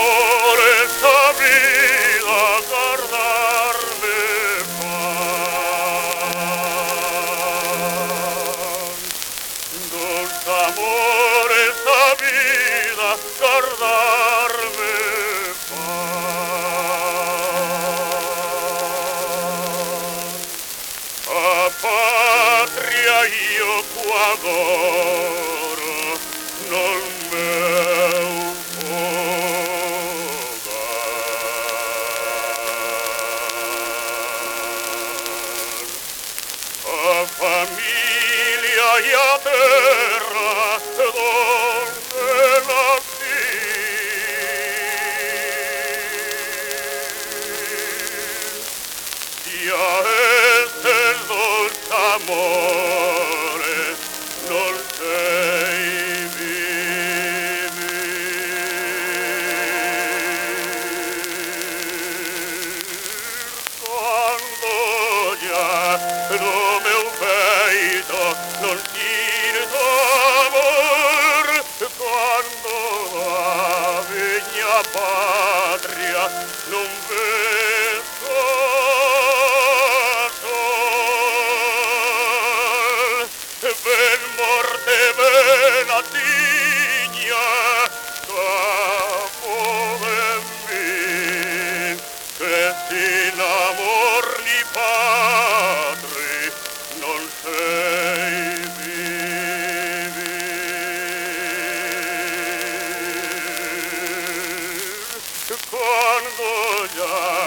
por esta vida guardarme paz. Dulce amor, esta vida guardarme paz. A patria io adoro, non meu fogar. A familia e a terra donde nací. Y a estes dos amores non sei vivir. Cando ya no meu peito non sinto amor, cando a miña patria non vejo sol. Ben morte, ben a tiña, capo de min, que sin amor ni patri non sei vivir. Quando ya